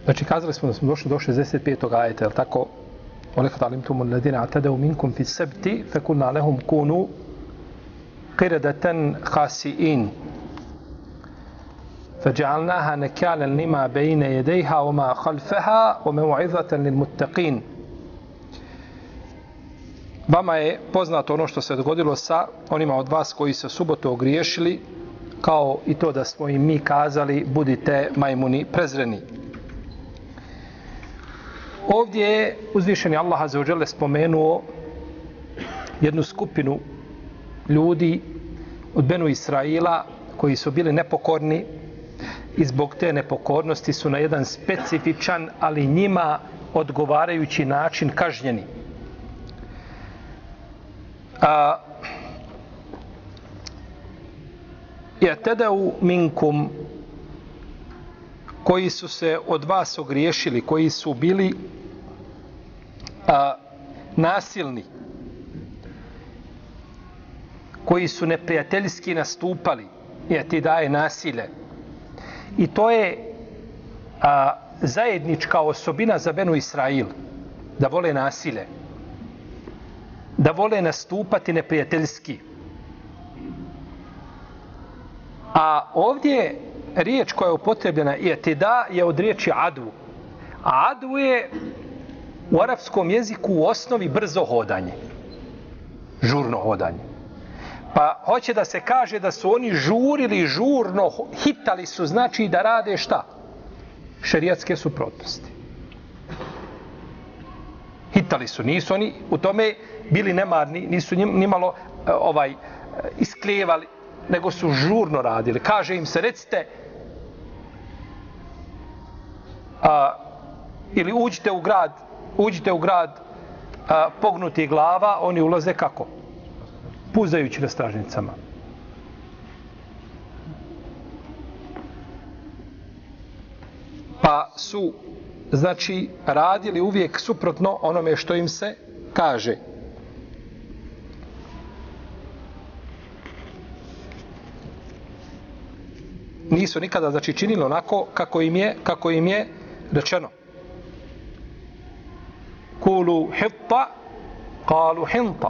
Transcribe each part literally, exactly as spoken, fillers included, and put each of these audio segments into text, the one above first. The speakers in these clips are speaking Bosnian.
Znači, kazali smo da smo došli do šezdeset petog ajeta, je li tako? وَلَكَدْ عَلِمْتُمُ الَّذِينَ اعْتَدَوْا مِنْكُمْ فِي السَّبْتِ فَقُلْنَا لَهُمْ كُونُوا قِرَدَةً خَاسِئِينَ فَجَعَلْنَاهَا نَكَالًا لِمَا بَيْنَ يَدَيْهَا وَمَا خَلْفَهَا وَمَوْعِظَةً لِلْمُتَّقِينَ. Vama je poznato ono što se dogodilo sa onima od vas koji se subotu ogriješili, kao i to da smo im mi kazali budite majmuni prezreni. Ovdje je uzvišeni Allah azza wa dželle spomenuo jednu skupinu ljudi od Benu Israila koji su bili nepokorni i zbog te nepokornosti su na jedan specifičan, ali njima odgovarajući način kažnjeni. A i'tadau minkum, koji su se od vas ogriješili, koji su bili a, nasilni, koji su neprijateljski nastupali, jer ti daje nasilje. I to je a, zajednička osobina za Benu Israil, da vole nasilje, da vole nastupati neprijateljski. A ovdje riječ koja je upotrebljena i'tida je od riječi adu. A adu je u arapskom jeziku u osnovi brzo hodanje. Žurno hodanje. Pa hoće da se kaže da su oni žurili, žurno, hitali su, znači da rade šta? Šerijatske suprotnosti. Hitali su, nisu oni u tome bili nemarni, nisu nimalo ovaj, isklijevali, nego su žurno radili. Kaže im se, recite, a, ili uđite u grad, uđite u grad a, pognuti glava, oni ulaze kako? Puzajući na stražnicama. Pa su, znači, radili uvijek suprotno onome što im se kaže. Nisu nikada, znači, činili onako kako im je, kako im je rečeno. Kulu hitta, kalu hinta.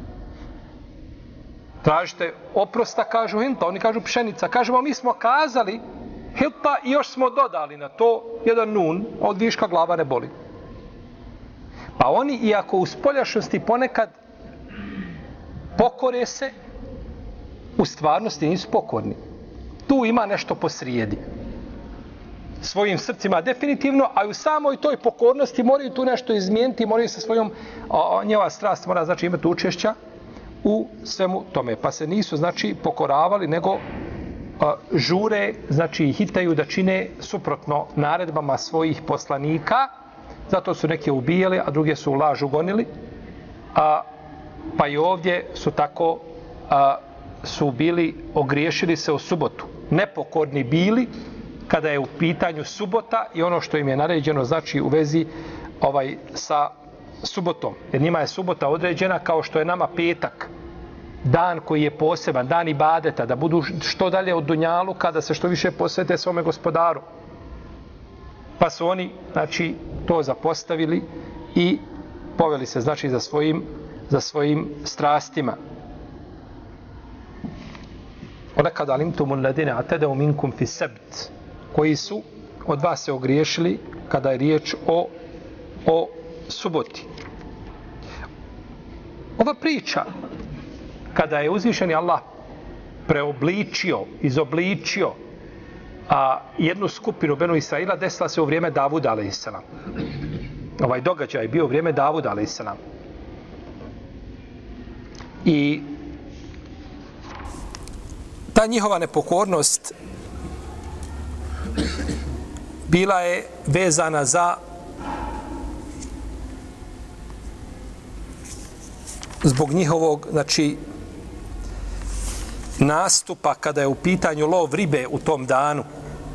Tražite oprosta, kažu hinta. Oni kažu pšenica. Kažemo, mi smo kazali hitta i još smo dodali na to jedan nun, od viška glava ne boli. Pa oni, iako u spoljašnosti ponekad pokore se, u stvarnosti nisu pokorni. Tu ima nešto posrijedi. Svojim srcima definitivno, a u samoj toj pokornosti moraju tu nešto izmijeniti, moraju sa svojom, o, njeva strast mora, znači, imati učešća u svemu tome. Pa se nisu, znači, pokoravali, nego a, žure, znači, hitaju da čine suprotno naredbama svojih poslanika. Zato su neke ubijali, a druge su u lažu gonili. A, pa i ovdje su tako a, su bili, ogriješili se u subotu. Nepokorni bili kada je u pitanju subota i ono što im je naređeno, znači u vezi ovaj sa subotom. Jer njima je subota određena kao što je nama petak. Dan koji je poseban, dan ibadeta, da budu što dalje od dunjalu kada se što više posvete svome gospodaru. Pa su oni, znači, to zapostavili i poveli se, znači, za svojim, za svojim strastima. وَلَكَدْ عَلِمْتُمُ الَّذِينَ اعْتَدَوْا مِنْكُمْ فِي السَّبْتِ, koji su od vas se ogriješili kada je riječ o, o suboti. Ova priča, kada je uzvišeni Allah preobličio, izobličio a jednu skupinu Benu Israila, desila se u vrijeme Davuda alejselam. Ovaj događaj je bio u vrijeme Davuda alejselam. I ta njihova nepokornost bila je vezana za zbog njihovog, znači, nastupa kada je u pitanju lov ribe u tom danu.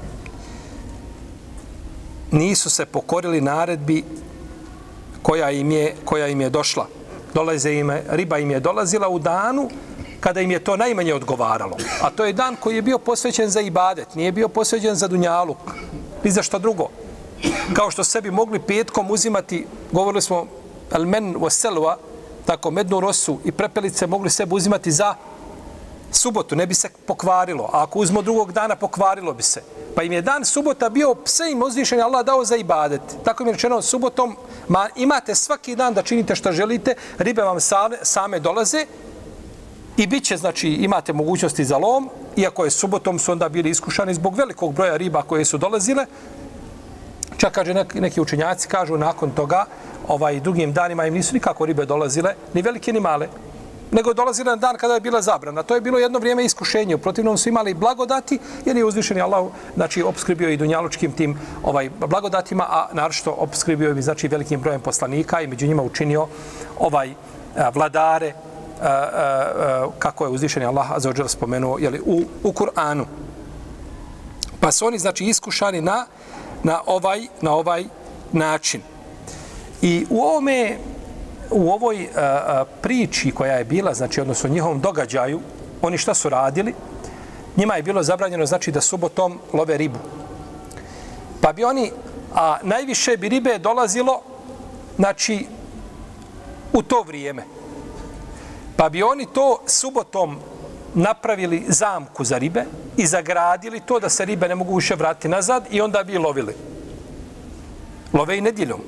Nisu se pokorili naredbi koja im je, koja im je došla. Dolaze im, riba im je dolazila u danu kada im je to najmanje odgovaralo. A to je dan koji je bio posvećen za ibadet, nije bio posvećen za dunjaluk, ni za što drugo. kao što sebi mogli petkom uzimati, govorili smo al men wa selwa, tako mednu rosu i prepelice mogli sebi uzimati za subotu, ne bi se pokvarilo. A ako uzmo drugog dana, pokvarilo bi se. Pa im je dan subota bio, sve im uzvišen Allah dao za ibadet. Tako im je rečeno subotom, ma, imate svaki dan da činite što želite, ribe vam same, same dolaze i bit će, znači, imate mogućnosti za lom, iako je subotom su onda bili iskušani zbog velikog broja riba koje su dolazile. Čak, kaže, neki, neki učenjaci kažu nakon toga, ovaj, drugim danima im nisu nikako ribe dolazile, ni velike ni male, nego dolazile na dan kada je bila zabrana. To je bilo jedno vrijeme iskušenje. U protivnom su imali blagodati, jer je uzvišeni Allah, znači, opskrbio i dunjalučkim tim ovaj, blagodatima, a naročito opskrbio im, znači, velikim brojem poslanika i među njima učinio ovaj a, vladare, a, a, a, kako je uzvišeni Allah azza wa dželle spomenuo, jeli, u, u Kur'anu. Pa su oni, znači, iskušani na, na, ovaj, na ovaj način. I u ovome u ovoj a, a, priči koja je bila, znači, odnosno njihovom događaju, oni šta su radili? Njima je bilo zabranjeno, znači, da subotom love ribu. Pa bi oni, a najviše bi ribe dolazilo, znači, u to vrijeme. Pa bi oni to subotom napravili zamku za ribe i zagradili to da se ribe ne mogu više vratiti nazad i onda bi lovili. Love i nedjeljom.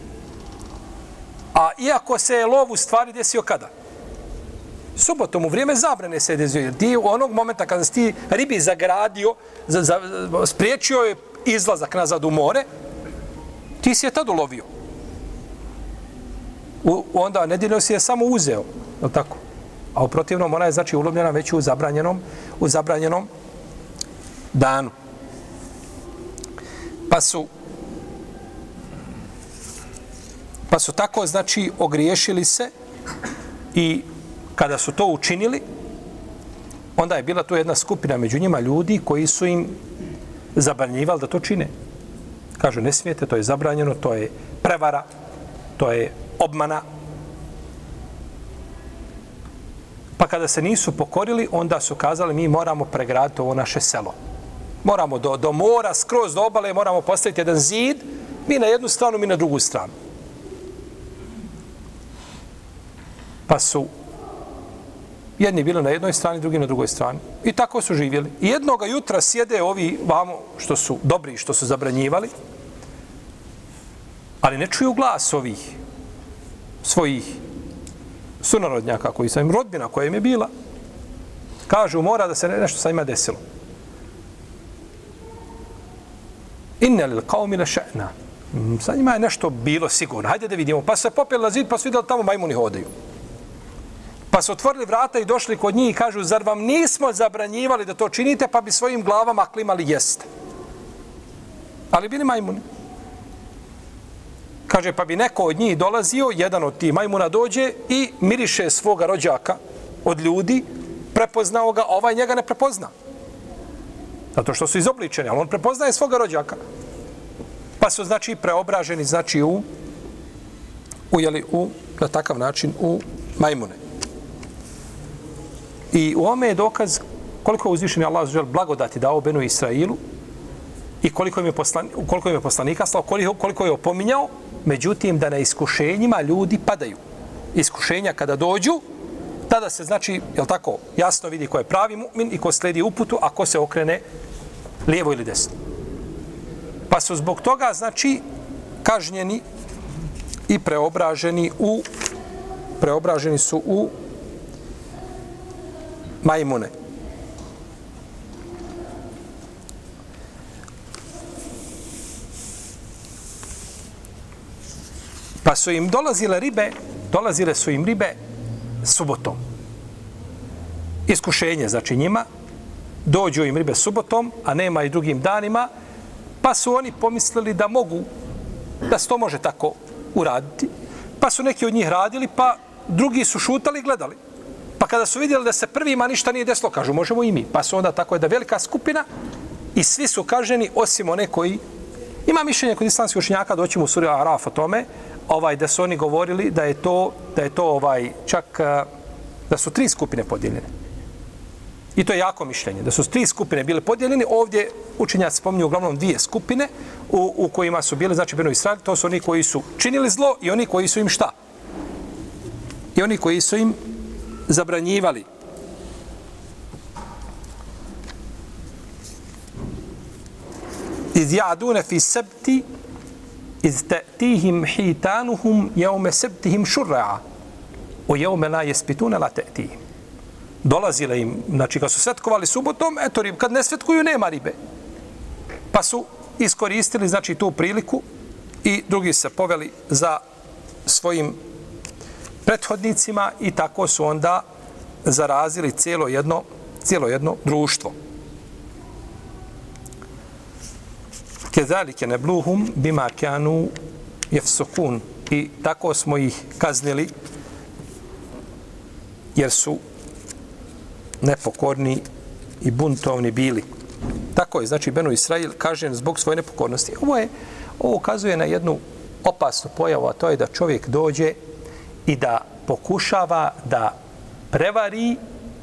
A iako se je lov u stvari desio kada? Subotom, u vrijeme zabrane se desio. Jer ti u onog momenta kada si ti ribi zagradio, za, za, spriječio je izlazak nazad u more, ti si je tad ulovio. U, onda nedjeljom si je samo uzeo. Je tako? A u protivnom ona je, znači, ulovljena već u zabranjenom, u zabranjenom danu. Pa su Pa su tako, znači, ogriješili se i kada su to učinili, onda je bila tu jedna skupina među njima ljudi koji su im zabranjivali da to čine. Kažu, ne smijete, to je zabranjeno, to je prevara, to je obmana. Pa kada se nisu pokorili, onda su kazali, mi moramo pregraditi ovo naše selo. Moramo do, do mora, skroz do obale, moramo postaviti jedan zid, mi na jednu stranu, mi na drugu stranu. Pa su jedni bili na jednoj strani, drugi na drugoj strani. I tako su živjeli. I jednoga jutra sjede ovi vamo što su dobri, što su zabranjivali, ali ne čuju glas ovih svojih sunarodnjaka koji su im rodbina koja im je bila. Kažu, mora da se nešto sa njima desilo. Inne lil qaumi la sha'na. Sa njima je nešto bilo sigurno. Hajde da vidimo. Pa se popeli na zid, pa su vidjeli tamo majmuni hodaju. Pa su otvorili vrata i došli kod njih i kažu, zar vam nismo zabranjivali da to činite, pa bi svojim glavama klimali jeste. Ali bili majmuni. Kaže, pa bi neko od njih dolazio, jedan od tih majmuna dođe i miriše svoga rođaka od ljudi, prepoznao ga, ovaj njega ne prepozna. Zato što su izobličeni, ali on prepoznaje svoga rođaka. Pa su, znači, preobraženi, znači, u, u, jeli, u, na takav način, u majmune. I u ome je dokaz koliko je uzvišeni Allah žel blagodati dao Benu Israilu i koliko im je, poslan, koliko im je poslanika slao, koliko, koliko je opominjao, međutim da na iskušenjima ljudi padaju. Iskušenja kada dođu, tada se, znači, jel tako, jasno vidi ko je pravi mu'min i ko sledi uputu, a ko se okrene lijevo ili desno. Pa su zbog toga, znači, kažnjeni i preobraženi u preobraženi su u majmune. Pa su im dolazile ribe, dolazile su im ribe subotom. Iskušenje, znači njima, dođu im ribe subotom, a nema i drugim danima, pa su oni pomislili da mogu, da se to može tako uraditi. Pa su neki od njih radili, pa drugi su šutali i gledali. Pa kada su vidjeli da se prvima ništa nije desilo, kažu, možemo i mi. Pa su onda tako jedna velika skupina i svi su kaženi, osim one koji... Ima mišljenje kod islamskih učenjaka, doći mu suri Araf o tome, ovaj, da su oni govorili da je to, da je to ovaj, čak, da su tri skupine podijeljene. I to je jako mišljenje. Da su tri skupine bile podijeljene, ovdje učenjaci spominju uglavnom dvije skupine u, u kojima su bile, znači Benu Israil, to su oni koji su činili zlo i oni koji su im šta? I oni koji su im zabranjivali. Iz ja'dune fi sebti iz ta'tihim hitanuhum jevme sebtihim šurra'a o jevme la jespitune la ta'tihim. Dolazile im, znači kad su svetkovali subotom, eto, kad ne svetkuju, nema ribe. Pa su iskoristili, znači, tu priliku i drugi se poveli za svojim prethodnicima i tako su onda zarazili cijelo jedno, cijelo jedno društvo. Kezalike nebluhum bima kanu jefsukun. I tako smo ih kaznili jer su nepokorni i buntovni bili. Tako je, znači, Benu Israil kažen zbog svoje nepokornosti. Ovo je, ovo ukazuje na jednu opasnu pojavu, a to je da čovjek dođe i da pokušava da prevari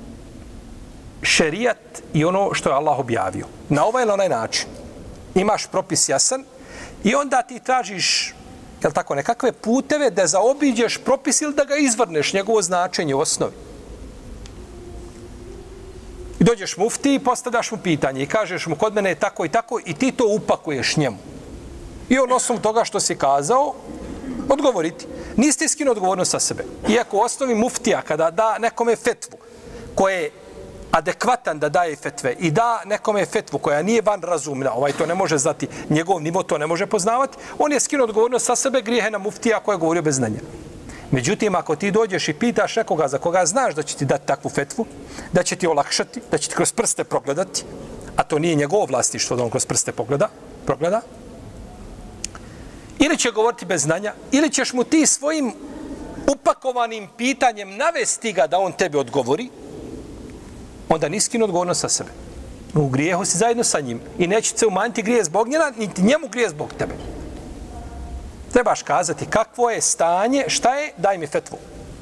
šerijat i ono što je Allah objavio. Na ovaj ili onaj način. Imaš propis jasan i onda ti tražiš, jel tako, nekakve puteve da zaobiđeš propis ili da ga izvrneš, njegovo značenje u osnovi. I dođeš mufti i postavljaš mu pitanje i kažeš mu kod mene je tako i tako i ti to upakuješ njemu. I on osnovu toga što si kazao, odgovoriti. Niste skinuo odgovornost sa sebe. Iako u osnovi muftija kada da nekome fetvu koja je adekvatan da daje fetve i da nekome fetvu koja nije van razumna, ovaj to ne može znati, njegov nivo to ne može poznavati, on je skinuo odgovornost sa sebe, grijehe na muftija koja je govorio bez znanja. Međutim, ako ti dođeš i pitaš nekoga za koga znaš da će ti dati takvu fetvu, da će ti olakšati, da će ti kroz prste progledati, a to nije njegovo vlastištvo da on kroz prste pogleda, progleda, ili će govoriti bez znanja, ili ćeš mu ti svojim upakovanim pitanjem navesti ga da on tebi odgovori, onda nisi skinuo odgovornost sa sebe. U grijehu si zajedno sa njim i neće se umanjiti grije zbog njena, niti njemu grije zbog tebe. Trebaš kazati kakvo je stanje, šta je, daj mi fetvu.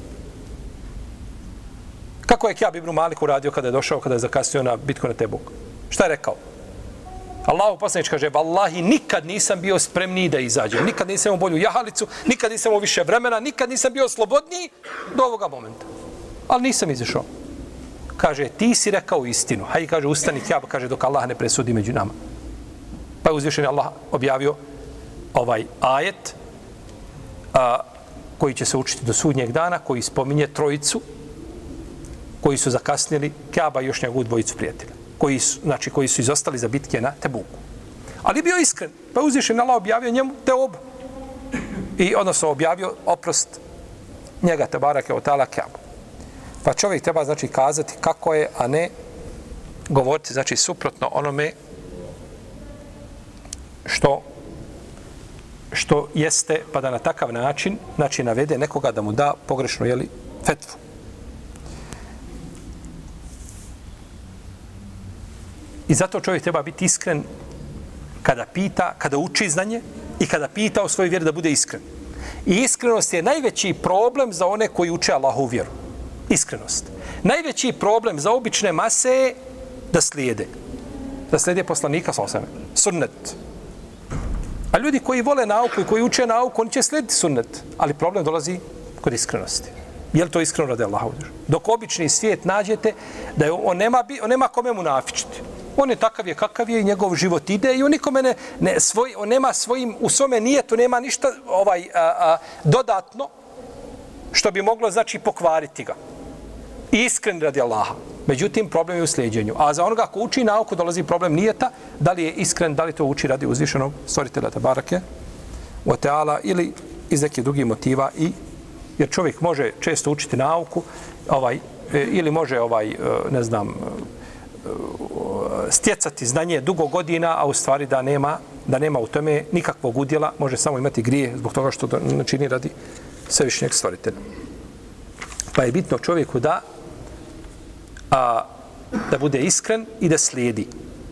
Kako je Kjab ibn Malik uradio kada je došao, kada je zakasnio na bitku na Tebuk? Šta je rekao? Allahu poslanič kaže, vallahi, nikad nisam bio spremniji da izađem, nikad nisam imao bolju jahalicu, nikad nisam imao više vremena, nikad nisam bio slobodniji do ovoga momenta. Ali nisam izašao. Kaže, ti si rekao istinu. Hajde, kaže, ustani Kjab, kaže, dok Allah ne presudi među nama. Pa je uzvišen Allah objavio ovaj ajet a, koji će se učiti do sudnjeg dana, koji spominje trojicu koji su zakasnili Kjaba i još njegovu dvojicu prijatelja. Koji su, znači, koji su izostali za bitke na Tebuku. Ali bio iskren. Pa je uzvišen Allah objavio njemu te oba. I odnosno objavio oprost njega, Tebarake od Ta'ala Kjabu. Pa čovjek treba, znači, kazati kako je, a ne govoriti, znači, suprotno onome što što jeste, pa da na takav način, znači, navede nekoga da mu da pogrešno, jeli, fetvu. I zato čovjek treba biti iskren kada pita, kada uči znanje i kada pita o svojoj vjeri da bude iskren. I iskrenost je najveći problem za one koji uče Allahovu vjeru. Iskrenost. Najveći problem za obične mase je da slijede. Da slijede poslanika, sunnet. A ljudi koji vole nauku i koji uče nauku, oni će slijediti sunnet. Ali problem dolazi kod iskrenosti. Je li to iskreno radi Allahovu vjeru? Dok obični svijet nađete da je, on, nema, on nema kome mu nafičiti. On je takav je kakav je i njegov život ide i on nikome ne, ne svoj, on nema svojim, u svome nijetu nema ništa ovaj, a, a, dodatno što bi moglo, znači, pokvariti ga. I iskren radi Allaha. Međutim, problem je u slijedjenju. A za onoga ko uči nauku dolazi problem nijeta, da li je iskren, da li to uči radi uzvišenog stvoritelja Tebarake wa Ta'ala ili iz nekih drugih motiva. I, jer čovjek može često učiti nauku ovaj, ili može, ovaj, ne znam, stjecati znanje dugo godina, a u stvari da nema, da nema u tome nikakvog udjela, može samo imati grije zbog toga što to ne čini radi svevišnjeg stvoritelja. Pa je bitno čovjeku da a, da bude iskren i da slijedi.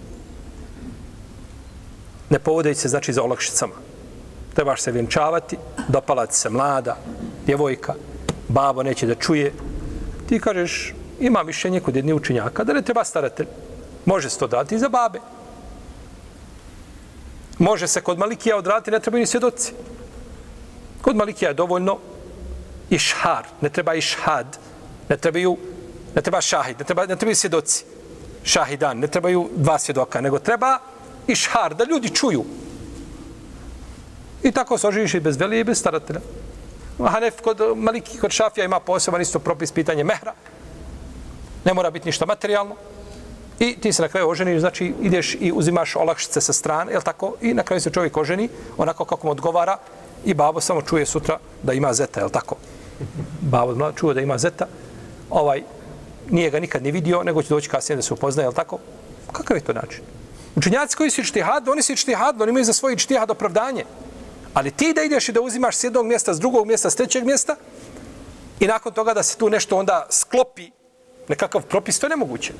Ne povodeći se, znači, za olakšicama. Trebaš se vjenčavati, dopala ti se mlada djevojka, babo neće da čuje. Ti kažeš, ima mišljenje kod jednih učenjaka da ne treba staratelj. Može se to dati i za babe. Može se kod Malikija odraditi, ne trebaju ni svjedoci. Kod Malikija je dovoljno išhar, ne treba išhad, ne trebaju, ne treba šahid, ne, treba, ne trebaju svjedoci. Šahidan, ne trebaju dva svjedoka, nego treba išhar, da ljudi čuju. I tako se oživiš i bez velije i bez staratelja. Hanef kod Maliki, kod Šafija ima poseban isto propis pitanje mehra. Ne mora biti ništa materijalno. I ti se na kraju oženiš, znači ideš i uzimaš olakšice sa strane, jel tako? I na kraju se čovjek oženi onako kako mu odgovara i babo samo čuje sutra da ima zeta, jel tako? Babo čuje da ima zeta, ovaj, nije ga nikad ni vidio, nego će doći kasnije da se upoznaje, jel tako? Kakav je to način? Učenjaci koji su ištihad, oni su ištihad, oni imaju za svoj ištihad opravdanje. Ali ti da ideš i da uzimaš s jednog mjesta, s drugog mjesta, s trećeg mjesta i nakon toga da se tu nešto onda sklopi, nekakav propis, to je nemoguće.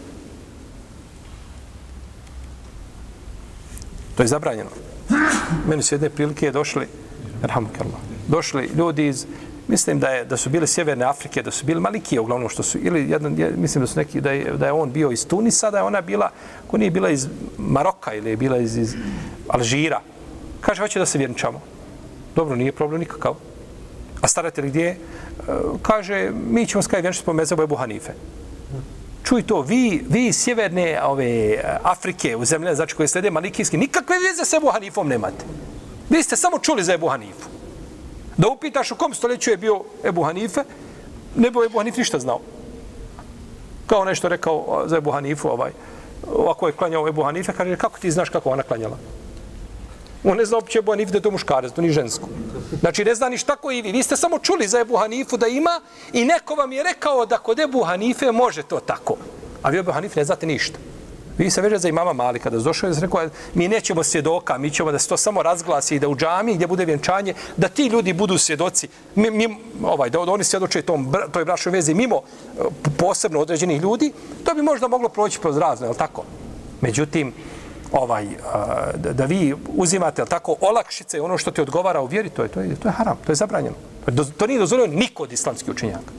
To je zabranjeno. Meni su jedne prilike došli, erhamukallah, došli ljudi iz, mislim da je da su bili sjeverne Afrike, da su bili Malikije uglavnom što su, ili jedan, mislim da su neki, da je, da je on bio iz Tunisa, da je ona bila, ko nije bila iz Maroka ili je bila iz, iz Alžira. Kaže, hoće da se vjenčamo. Dobro, nije problem nikakav. A staratelj gdje je? Kaže, mi ćemo skaj vjenčati po mezabu Ebu Hanife. Čuj to, vi, vi iz sjeverne ove, Afrike, u zemlje, znači koje slede malikijski, nikakve veze s Ebu Hanifom nemate. Vi ste samo čuli za Ebu Hanifu. Da upitaš u kom stoljeću je bio Ebu Hanife, ne bi Ebu Hanif ništa znao. Kao nešto rekao za Ebu Hanifu, ovaj, ovako je klanjao Ebu Hanife, kaže, kako ti znaš kako ona klanjala? On ne zna uopće Ebu Hanifu da je to muškarac, to ni žensko. Znači, ne zna ništa tako i vi. Vi ste samo čuli za Ebu Hanifu da ima i neko vam je rekao da kod Ebu Hanife može to tako. A vi Ebu Hanife ne znate ništa. Vi se veže za imama Mali, kada došao je rekao, mi nećemo svjedoka, mi ćemo da se to samo razglasi i da u džami gdje bude vjenčanje, da ti ljudi budu svjedoci, mi, mi, ovaj, da oni svjedoče tom, toj bračnoj vezi mimo posebno određenih ljudi, to bi možda moglo proći kroz razno, je li tako? Međutim, ovaj, da, da vi uzimate, jel tako, olakšice, ono što ti odgovara u vjeri, to je, to je, to je haram, to je zabranjeno. To, to nije dozvoljeno niko od islamskih učenjaka.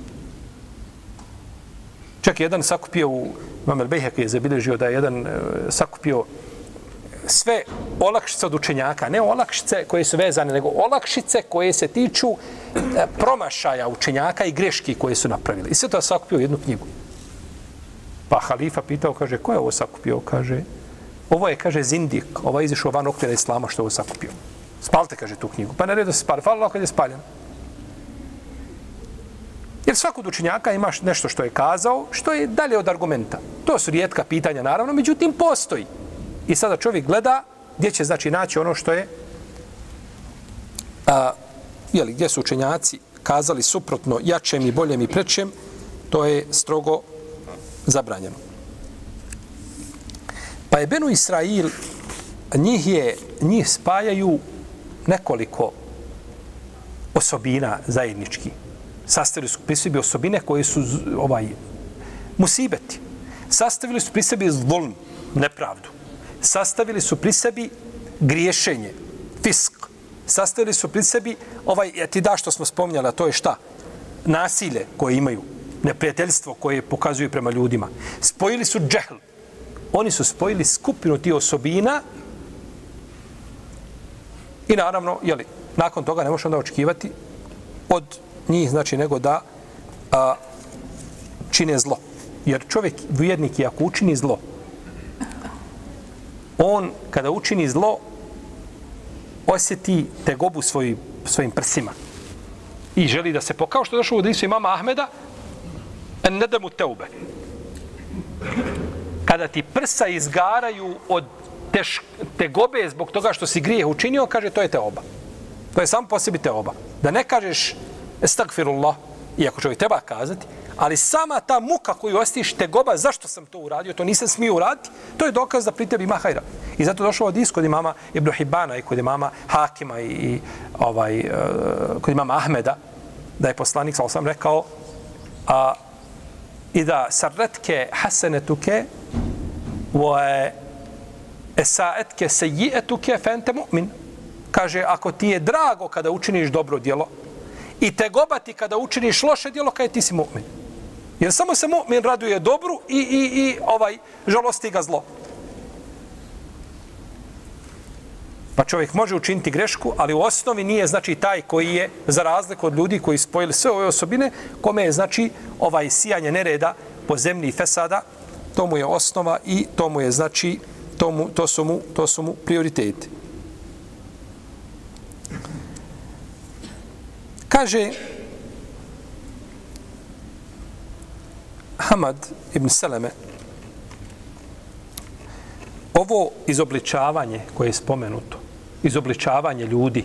Čak je jedan sakupio u Imam el-Bejheki je zabilježio da je jedan sakupio sve olakšice od učenjaka, ne olakšice koje su vezane, nego olakšice koje se tiču promašaja učenjaka i greški koje su napravili. I sve to je sakupio u jednu knjigu. Pa halifa pitao, kaže, ko je ovo sakupio? Kaže, ovo je, kaže, zindik, ovo je izišao van okvira islama što je ovo sakupio. Spalite, kaže, tu knjigu. Pa naredio se spali. Hvala Allah kad je spaljen. Jer svakog učenjaka imaš nešto što je kazao, što je dalje od argumenta. To su rijetka pitanja, naravno, međutim, postoji. I sada čovjek gleda gdje će, znači, naći ono što je, a, jeli, gdje su učenjaci kazali suprotno jačem i boljem i prečem, to je strogo zabranjeno. Pa je Benu Israil, njih, je, njih spajaju nekoliko osobina zajednički. Sastavili su pri sebi osobine koje su ovaj, musibeti. Sastavili su pri sebi zulm, nepravdu. Sastavili su pri sebi griješenje, fisk. Sastavili su pri sebi, ovaj, ti da što smo spominjali, a to je šta? Nasilje koje imaju, neprijateljstvo koje pokazuju prema ljudima. Spojili su džehl. Oni su spojili skupinu tih osobina i naravno, jeli, nakon toga ne možeš onda očekivati od njih, znači, nego da a, čine zlo. Jer čovjek, vjernik, i ako učini zlo, on, kada učini zlo, osjeti tegobu svoj, svojim prsima. I želi da se pokao, kao što je došlo u hadisu imama Ahmeda, en nedemu teube. Kada ti prsa izgaraju od teš, tegobe zbog toga što si grijeh učinio, kaže, to je teoba. To je samo po sebi teoba. Da ne kažeš estagfirullah, iako čovjek treba kazati, ali sama ta muka koju ostiš tegoba, zašto sam to uradio, to nisam smio uraditi, to je dokaz da pri tebi ima hajra. I zato došao od kod imama Ibn Hibana i kod imama Hakima i, i ovaj, uh, kod imama Ahmeda, da je poslanik, sal sam rekao, a, i da sarretke hasenetuke wa esaetke sejijetuke fente mu'min. Kaže, ako ti je drago kada učiniš dobro djelo i te gobati kada učiniš loše djelo, kada ti si mu'min. Jer samo se mu'min raduje dobru i, i, i ovaj žalosti ga zlo. Pa čovjek može učiniti grešku, ali u osnovi nije znači taj koji je, za razliku od ljudi koji spojili sve ove osobine, kome je znači ovaj sijanje nereda po zemlji i fesada, to mu je osnova i to mu je znači, to, mu, to, su, mu, to su mu prioriteti. Kaže Hamad ibn Seleme, ovo izobličavanje koje je spomenuto, izobličavanje ljudi,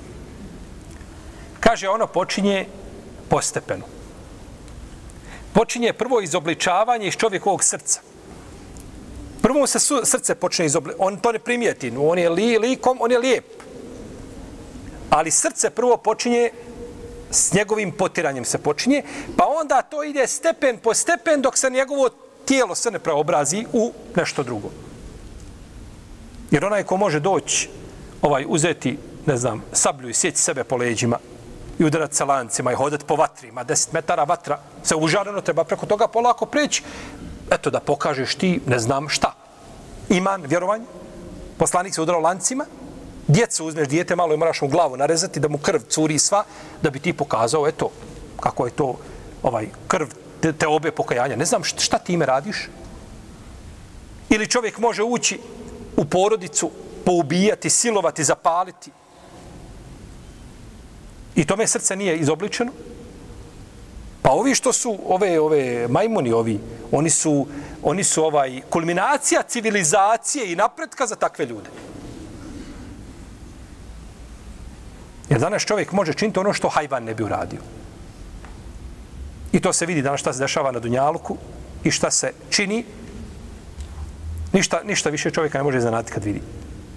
kaže ono počinje postepeno. Počinje prvo izobličavanje iz čovjekovog srca. Prvo se su, srce počne izobličavanje, on to ne primijeti, on je li, likom, on je lijep. Ali srce prvo počinje s njegovim potiranjem se počinje, pa onda to ide stepen po stepen dok se njegovo tijelo se ne preobrazi u nešto drugo. Jer onaj ko može doći, ovaj, uzeti, ne znam, sablju i sjeći sebe po leđima i udarati se lancima i hodati po vatrima, deset metara vatra, se užareno, treba preko toga polako preći, eto da pokažeš ti, ne znam šta. Iman, vjerovanje, poslanik se udarao lancima, djecu uzmeš dijete malo i moraš mu glavu narezati da mu krv curi sva, da bi ti pokazao, eto, kako je to ovaj krv te, te obe pokajanja. Ne znam šta, šta ti ime radiš. Ili čovjek može ući u porodicu, poubijati, silovati, zapaliti. I tome srce nije izobličeno. Pa ovi što su, ove, ove majmuni, ovi, oni su, oni su ovaj kulminacija civilizacije i napretka za takve ljude. Jer danas čovjek može činiti ono što hajvan ne bi uradio. I to se vidi danas šta se dešava na Dunjaluku i šta se čini. Ništa, ništa više čovjeka ne može iznenaditi kad vidi.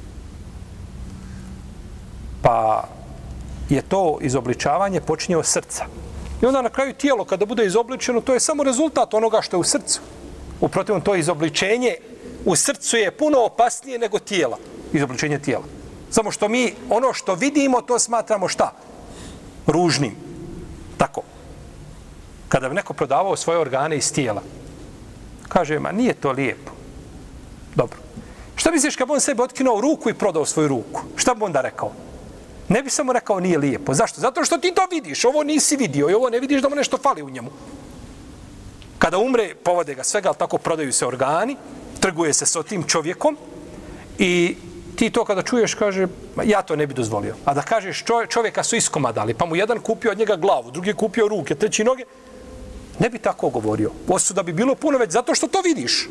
Pa je to izobličavanje počinje od srca. I onda na kraju tijelo kada bude izobličeno, to je samo rezultat onoga što je u srcu. U protivnom, to izobličenje u srcu je puno opasnije nego tijela. Izobličenje tijela. Samo što mi ono što vidimo, to smatramo šta? Ružnim. Tako. Kada bi neko prodavao svoje organe iz tijela, kaže, ma nije to lijepo. Dobro. Šta misliš kad bi on sebi otkinuo ruku i prodao svoju ruku? Šta bi onda rekao? Ne bi samo rekao nije lijepo. Zašto? Zato što ti to vidiš. Ovo nisi vidio i ovo ne vidiš da mu nešto fali u njemu. Kada umre, povode ga svega, ali tako prodaju se organi, trguje se sa tim čovjekom i ti to kada čuješ, kaže, ja to ne bi dozvolio. A da kažeš, čovjeka su iskomadali, pa mu jedan kupio od njega glavu, drugi kupio ruke, treći noge, ne bi tako govorio. Osuda bi bilo puno već zato što to vidiš.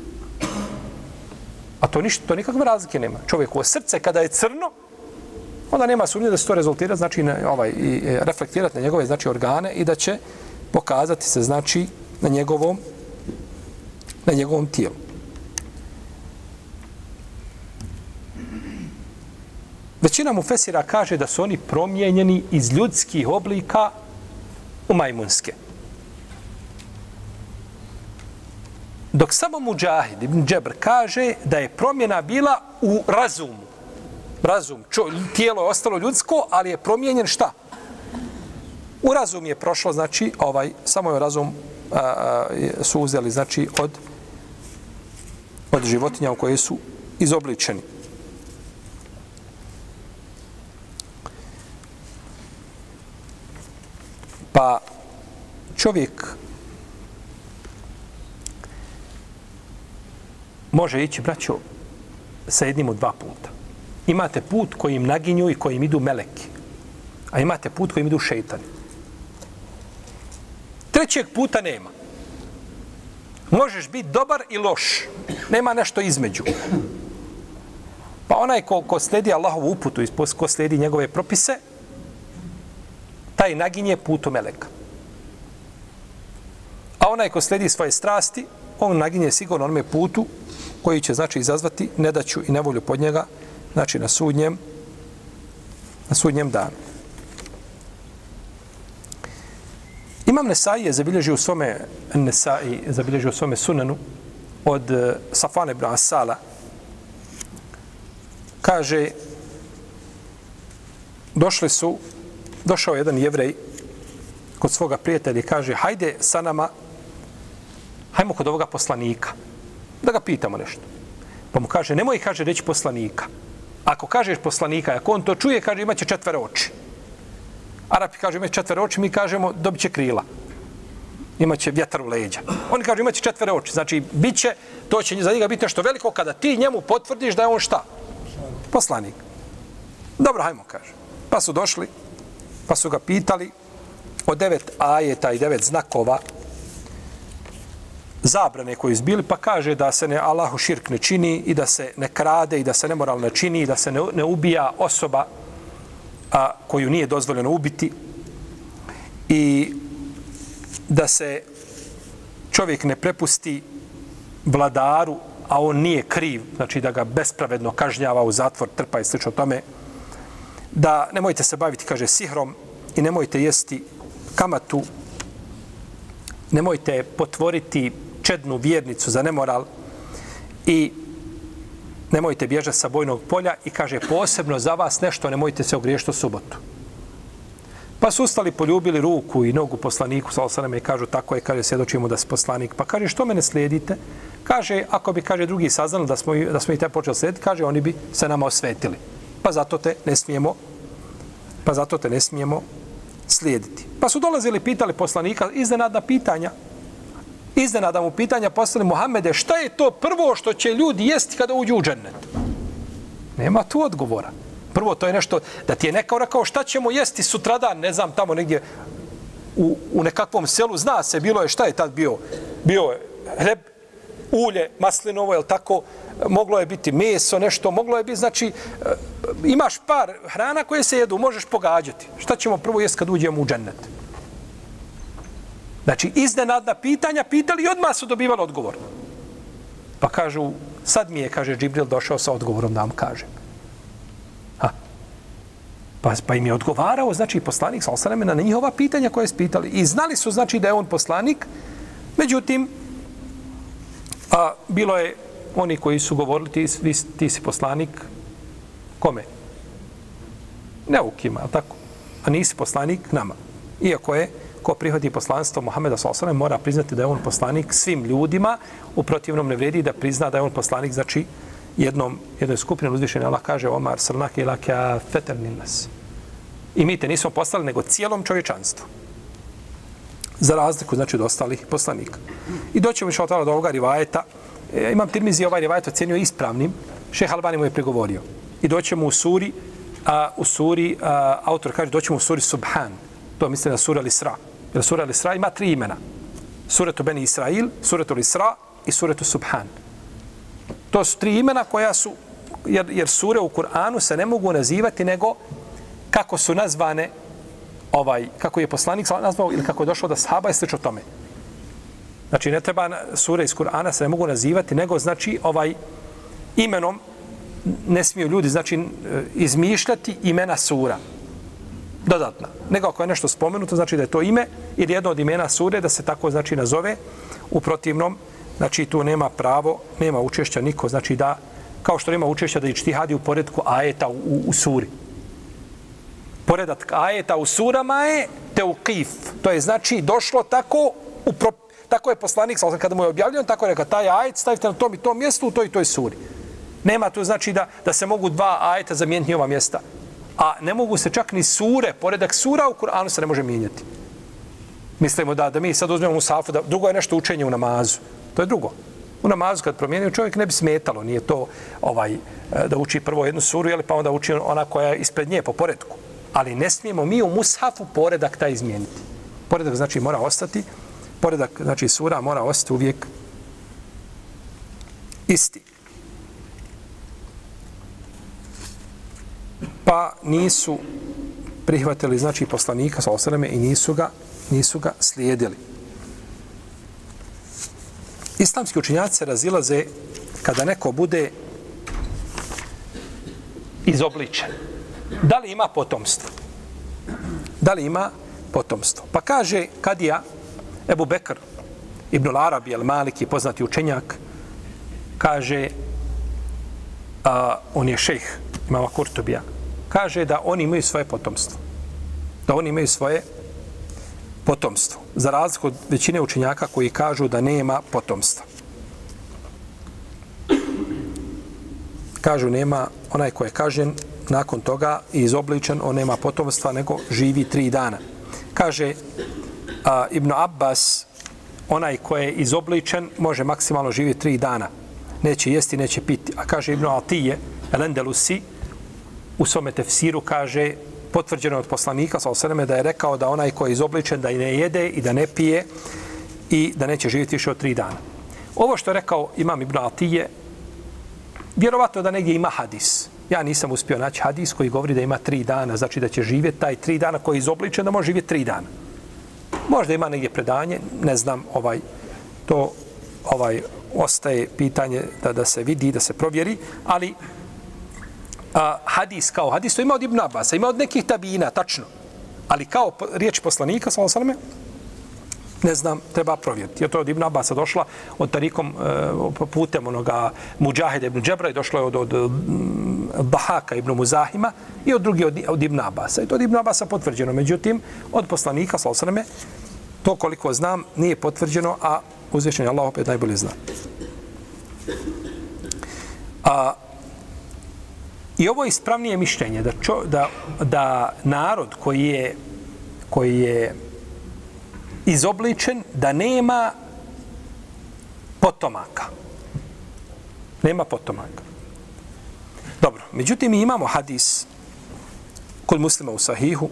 A to, ništa, to nikakve razlike nema. Čovjekovo srce kada je crno, onda nema sumnje da se to rezultira, znači na, ovaj, i reflektirati na njegove znači, organe i da će pokazati se znači na njegovom, na njegovom tijelu. Većina mufesira kaže da su oni promijenjeni iz ljudskih oblika u majmunske. Dok samo Mujahid ibn Džebr kaže da je promjena bila u razumu. Razum, čo, tijelo je ostalo ljudsko, ali je promijenjen šta? U razum je prošlo, znači, ovaj, samo je razum a, a, su uzeli, znači, od, od životinja u koje su izobličeni. Pa čovjek može ići, braćo, sa jednim od dva puta. Imate put kojim naginju i kojim idu meleki. A imate put kojim idu šeitani. Trećeg puta nema. Možeš biti dobar i loš. Nema nešto između. Pa onaj ko, ko sledi Allahovu uputu i ko sledi njegove propise, taj naginje putu meleka. A onaj ko sledi svoje strasti, on naginje sigurno onome putu koji će znači izazvati nedaću i nevolju pod njega, znači na sudnjem, na sudnjem danu. Imam Nesai je zabilježio u svome Nesai, zabilježio u svome sunanu od Safana ibn Asala. Kaže, došli su, došao jedan jevrej kod svoga prijatelja i kaže, hajde sa nama hajmo kod ovoga poslanika, da ga pitamo nešto. Pa mu kaže, nemoj, kaže, reći poslanika. Ako kažeš poslanika, ako on to čuje, kaže, imaće četvere oči. Arapi kaže, imaće četvere oči, mi kažemo, dobit će krila. Imaće vjetar u leđa. Oni kažu, imaće četvere oči. Znači, bit će, to će za njega biti nešto veliko kada ti njemu potvrdiš da je on šta? Poslanik. Dobro, hajmo, kaže. Pa su došli, pa su ga pitali o devet ajeta i devet znakova zabrane koje izbili, pa kaže da se ne Allahu širk ne čini i da se ne krade i da se nemoral ne čini i da se ne, ne ubija osoba a, koju nije dozvoljeno ubiti i da se čovjek ne prepusti vladaru, a on nije kriv, znači da ga bespravedno kažnjava u zatvor, trpa i slično tome, da nemojte se baviti, kaže, sihrom i nemojte jesti kamatu, nemojte potvoriti čednu vjernicu za nemoral i nemojte bježati sa bojnog polja i kaže posebno za vas nešto, nemojte se ogriješiti u subotu. Pa su ustali, poljubili ruku i nogu poslaniku, sallallahu alejhi ve sellem, i kažu tako je, kaže, svjedočimo da si poslanik. Pa kaže, što mene slijedite? Kaže, ako bi, kaže, drugi saznali da smo, da smo i te počeli slijediti, kaže, oni bi se nama osvetili. Pa zato te ne smijemo, pa zato te ne smijemo slijediti. Pa su dolazili, pitali poslanika, iznenadna pitanja. Iznenada mu pitanja poslali, Muhammede, šta je to prvo što će ljudi jesti kada uđu u džennet? Nema tu odgovora. Prvo, to je nešto, da ti je nekao rekao šta ćemo jesti sutradan, ne znam, tamo negdje u, u nekakvom selu, zna se, bilo je, šta je tad bio? Bio je hleb, ulje, maslinovo, jel tako? Moglo je biti meso, nešto, moglo je biti, znači, imaš par hrana koje se jedu, možeš pogađati. Šta ćemo prvo jesti kad uđemo u džennet? Znači, iznenadna pitanja, pitali i odmah su dobivali odgovor. Pa kažu, sad mi je, kaže, Džibril došao sa odgovorom da vam kažem. Ha. Pa, pa im je odgovarao, znači, poslanik, sallallahu alejhi ve sellem, na njihova pitanja koje su pitali. I znali su, znači, da je on poslanik. Međutim, a, bilo je oni koji su govorili, ti, ti si poslanik, kome? Neukima, tako? A nisi poslanik nama. Iako je, ko prihvati poslanstvo Muhameda sallallahu alejhi ve sellem, mora priznati da je on poslanik svim ljudima, u protivnom ne vredi da prizna da je on poslanik, znači jednom, jednoj skupini uzvišeni Allah kaže Omar srnake ila kafatan linnas. I mi te nismo poslali nego cijelom čovječanstvu. Za razliku, znači, od ostalih poslanika. I doćemo inšallah ta'ala do ovoga rivajeta. E, imam Tirmizi ovaj rivajet ocenio ispravnim. Šejh Albani mu je prigovorio. I doćemo u suri, a, u suri, a, autor kaže, doćemo u suri Subhan. To misli na sura Al-Isra. Jer sura Al-Isra ima tri imena. Suretu Beni Israil, suretu Al-Isra i suretu Subhan. To su tri imena koja su, jer, jer sure u Kur'anu se ne mogu nazivati nego kako su nazvane, ovaj, kako je poslanik nazvao ili kako je došlo da sahaba i slično tome. Znači, ne treba sure iz Kur'ana se ne mogu nazivati nego, znači, ovaj imenom ne smiju ljudi, znači, izmišljati imena sura. Dodatna. Nego ako je nešto spomenuto, znači da je to ime ili jedno od imena sure, da se tako, znači, nazove. U protivnom, znači, tu nema pravo, nema učešća niko, znači da, kao što nema učešća da ičtihadi u poredku ajeta u, u, u suri. Poredak ajeta u surama je teuqif. To je, znači, došlo tako, u pro, tako je poslanik, kada mu je objavljeno, tako je rekao, taj ajet stavite na tom i tom mjestu u toj i toj suri. Nema tu, znači, da, da se mogu dva ajeta zamijeniti ova mjesta. A ne mogu se čak ni sure, poredak sura u Kur'anu se ne može mijenjati. Mislimo da, da mi sad uzmemo musafu, da drugo je nešto učenje u namazu. To je drugo. U namazu kad promijenio čovjek ne bi smetalo, nije to ovaj da uči prvo jednu suru, jel, pa onda uči ona koja je ispred nje po poredku. Ali ne smijemo mi u mushafu poredak taj izmijeniti. Poredak, znači, mora ostati, poredak, znači, sura mora ostati uvijek isti. Pa nisu prihvatili, znači, poslanika sallallahu alejhi ve selleme i nisu ga, nisu ga slijedili. Islamski učenjaci se razilaze kada neko bude izobličen. Da li ima potomstvo? Da li ima potomstvo? Pa kaže kadija Ebu Bekr ibn al-Arabi al-Maliki, poznati učenjak, kaže, a, on je šejh imama Kurtubija, kaže da oni imaju svoje potomstvo. Da oni imaju svoje potomstvo. Za razliku od većine učenjaka koji kažu da nema potomstva. Kažu nema onaj ko je kažen nakon toga i izobličen, on nema potomstva, nego živi tri dana. Kaže a, Ibn Abbas, onaj ko je izobličen može maksimalno živjeti tri dana. Neće jesti, neće piti. A kaže Ibn Atije, El-Endelusi, u svome tefsiru kaže, potvrđeno od poslanika, sallallahu alejhi ve selleme, da je rekao da onaj ko je izobličen da i ne jede i da ne pije i da neće živjeti više od tri dana. Ovo što je rekao imam Ibn Atije, vjerovatno da negdje ima hadis. Ja nisam uspio naći hadis koji govori da ima tri dana, znači da će živjeti taj tri dana koji je izobličen, da može živjeti tri dana. Možda ima negdje predanje, ne znam, ovaj, to ovaj, ostaje pitanje da, da se vidi, da se provjeri, ali a, hadis kao hadis, to ima od Ibn Abasa, ima od nekih tabina, tačno, ali kao po, riječ poslanika, sallallahu alejhi ve selleme, ne znam, treba provjeriti. Jer to je od Ibn Abasa došla od tarikom e, putem onoga Mujahida ibn Džebra i došlo je od, od, od Dahaka ibn Muzahima i od drugi od, od Ibn Abasa. I to od Ibn Abasa potvrđeno. Međutim, od poslanika, sallallahu alejhi ve selleme, to koliko znam nije potvrđeno, a uzvišeni Allah opet najbolje zna. A, I ovo je ispravnije mišljenje da, čo, da, da narod koji je, koji je izobličen, da nema potomaka. Nema potomaka. Dobro, međutim mi imamo hadis kod Muslima u Sahihu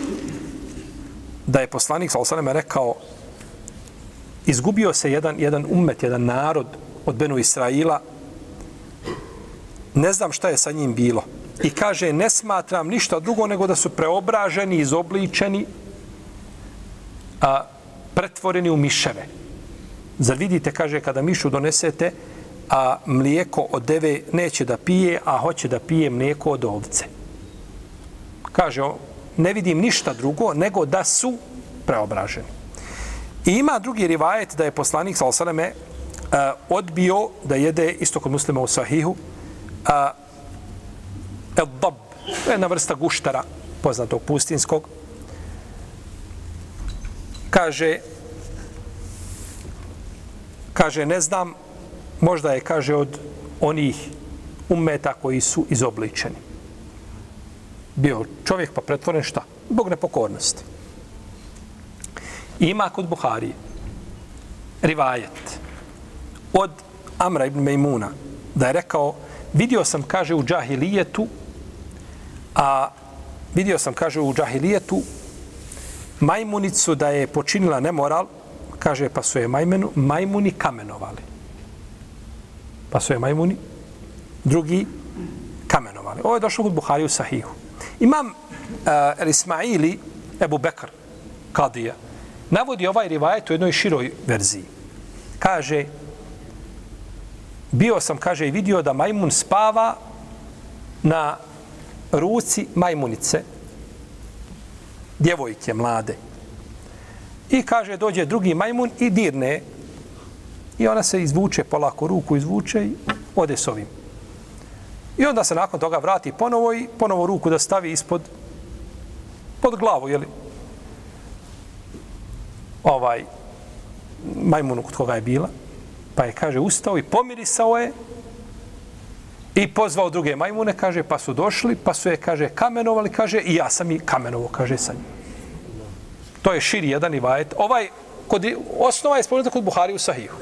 da je poslanik sallallahu alejhi ve selleme rekao izgubio se jedan, jedan ummet, jedan narod od Benu Israila, ne znam šta je sa njim bilo. I kaže, ne smatram ništa drugo nego da su preobraženi, izobličeni, a, pretvoreni u miševe. Zar vidite, kaže, kada mišu donesete, a mlijeko od deve neće da pije, a hoće da pije mlijeko od ovce. Kaže, ne vidim ništa drugo nego da su preobraženi. I ima drugi rivajet da je poslanik sallallahu alejhi ve selleme odbio da jede, isto kod Muslima u Sahihu, a, el-dab, jedna vrsta guštara, poznatog pustinskog. Kaže, kaže, ne znam, možda je, kaže, od onih ummeta koji su izobličeni. Bio čovjek pa pretvoren šta? Zbog nepokornosti. Ima kod Buharije rivajet od Amra ibn Mejmuna da je rekao, vidio sam, kaže, u džahilijetu, a vidio sam, kaže, u džahilijetu majmunicu da je počinila nemoral, kaže, pa su je majmenu, majmuni kamenovali. Pa su je majmuni drugi kamenovali. Ovo je došlo kod Buharije u Sahihu. Imam uh, El-Ismaili, Ebu Bekr, Kadija, navodi ovaj rivajet u jednoj široj verziji. Kaže, bio sam, kaže, i vidio da majmun spava na ruci majmunice, djevojke, mlade. I kaže, dođe drugi majmun i dirne. I ona se izvuče, polako ruku izvuče i ode s ovim. I onda se nakon toga vrati ponovo i ponovo ruku da stavi ispod, pod glavu, jeli? Ovaj majmunu kod koga je bila. Pa je, kaže, ustao i pomirisao je i pozvao druge majmune, kaže, pa su došli, pa su je, kaže, kamenovali, kaže, i ja sam i kamenovo, kaže, sa njim. To je širi jedan rivajet. Ovaj, kod, osnova je spomenuta kod Buhari u Sahihu.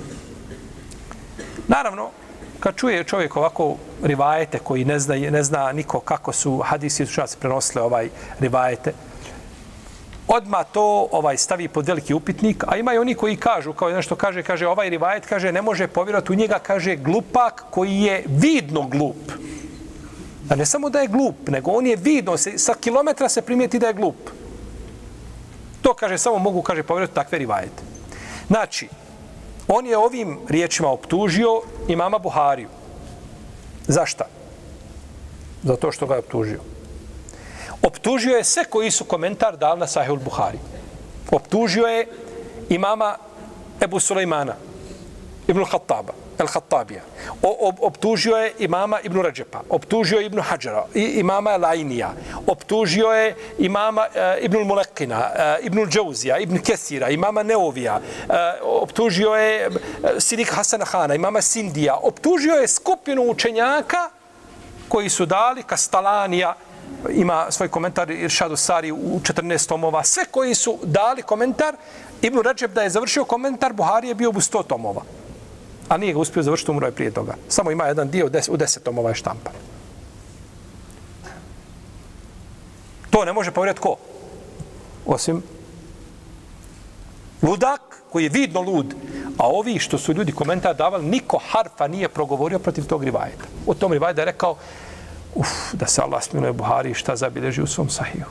Naravno, kad čuje čovjek ovako rivajete koji ne zna, ne zna niko kako su hadisi učenjaci prenosili ovaj rivajete, odmah to ovaj stavi pod veliki upitnik, a ima i oni koji kažu, kao nešto kaže, kaže ovaj rivajet, kaže, ne može povjerovati u njega, kaže, glupak koji je vidno glup. A ne samo da je glup, nego on je vidno, se, sa kilometra se primijeti da je glup. To, kaže, samo mogu, kaže, povjerovati takve rivajete. Znači, on je ovim riječima optužio imama Buhariju. Zašta? Zato što ga je optužio. Optužio je sve koji su komentar dali na Sahihul Buhari. Optužio je imama Ebu Sulejmana. Ibn Khattaba, El-Khattabija. Optužio je imama Ibn Radžepa, optužio je Ibn Hadžara, imama Lajnija, optužio je imama uh, Ibn Mulekina, uh, Ibn Džauzija, Ibn Kesira, imama Neovija, uh, optužio je uh, Sidik Hasana Hana, imama Sindija, optužio je skupinu učenjaka koji su dali Kastalanija, ima svoj komentar Iršadu Sari u četrnaest tomova, sve koji su dali komentar, Ibn Radžeb da je završio komentar, Buhari je bio u sto tomova. A nije ga uspio završiti, umro je prije toga. Samo ima jedan dio u deset tomova je štampan. To ne može povjeriti ko? Osim ludak koji je vidno lud. A ovi što su ljudi komentar davali, niko harfa nije progovorio protiv tog rivajeta. U tom rivajetu je rekao, uf, da se Allah smiluje Buhari šta zabilježi u svom sahiju.